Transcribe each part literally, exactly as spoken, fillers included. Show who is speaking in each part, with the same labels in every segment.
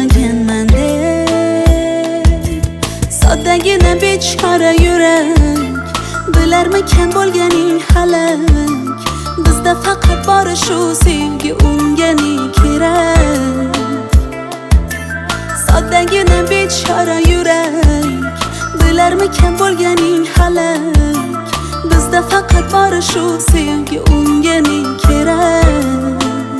Speaker 1: bilmagan mendek soddagina bechora yurak bilarmikan bo'lganing halak bizda faqat bor shu sevgi unga ne kerak soddagina bechora yurak bilarmikan bo'lganing halak bizda faqat bor shu sevgi unga ne kerak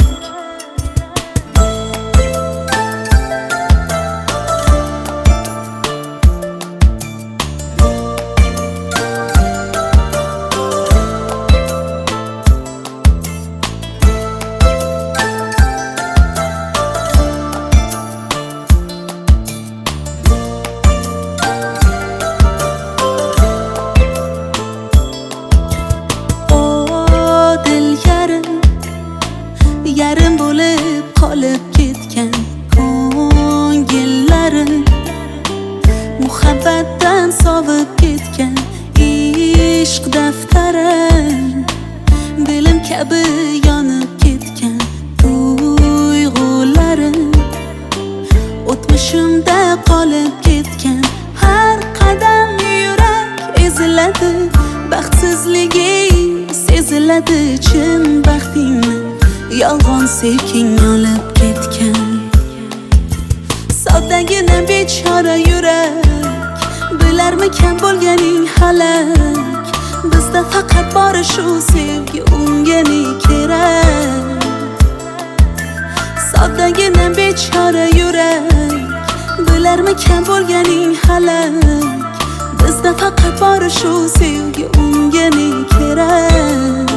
Speaker 1: yarim bo'lib qolib ketgan ko'ngillarim muhabbatdan sovib ketgan ishq daftari dilim kabi yonib ketgan tuyg'ularim o'tmishimda qolib ketgan har qadam yurak eziladi baxtsizliging seziladi chin baxtingni yolg'on sekin olib ketgan soddagina bechora yurak bilarmikan bo'lganing halak bizda faqat bor shu sevgi unga ne kerak soddagina bechora yurak bilarmikan bo'lganing halak bizda faqat bor shu sevgi unga ne kerak